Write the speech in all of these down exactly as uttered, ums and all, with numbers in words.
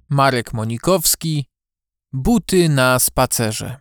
Marek Monikowski. Buty na spacerze.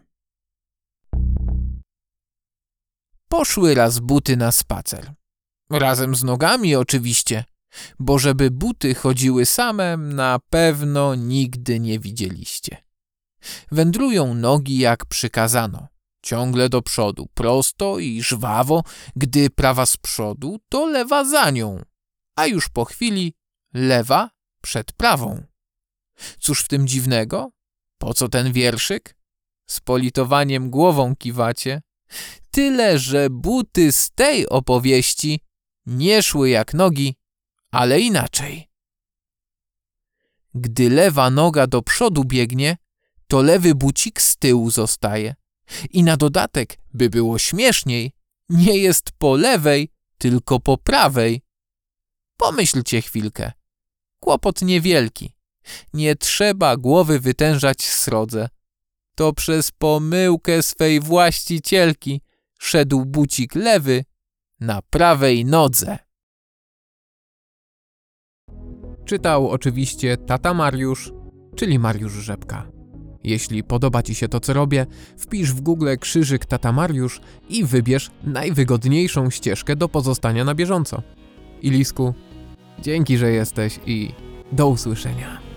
Poszły raz buty na spacer. Razem z nogami oczywiście, bo żeby buty chodziły same, na pewno nigdy nie widzieliście. Wędrują nogi jak przykazano, ciągle do przodu, prosto i żwawo, gdy prawa z przodu, to lewa za nią, a już po chwili lewa przed prawą. Cóż w tym dziwnego? Po co ten wierszyk? Z politowaniem głową kiwacie. Tyle, że buty z tej opowieści nie szły jak nogi, ale inaczej. Gdy lewa noga do przodu biegnie, to lewy bucik z tyłu zostaje. I na dodatek, by było śmieszniej, nie jest po lewej, tylko po prawej. Pomyślcie chwilkę. Kłopot niewielki. Nie trzeba głowy wytężać srodze. To przez pomyłkę swej właścicielki szedł bucik lewy na prawej nodze. Czytał oczywiście tata Mariusz, czyli Mariusz Rzepka. Jeśli podoba Ci się to, co robię, wpisz w Google krzyżyk tata Mariusz i wybierz najwygodniejszą ścieżkę do pozostania na bieżąco. Ilisku, dzięki, że jesteś i do usłyszenia.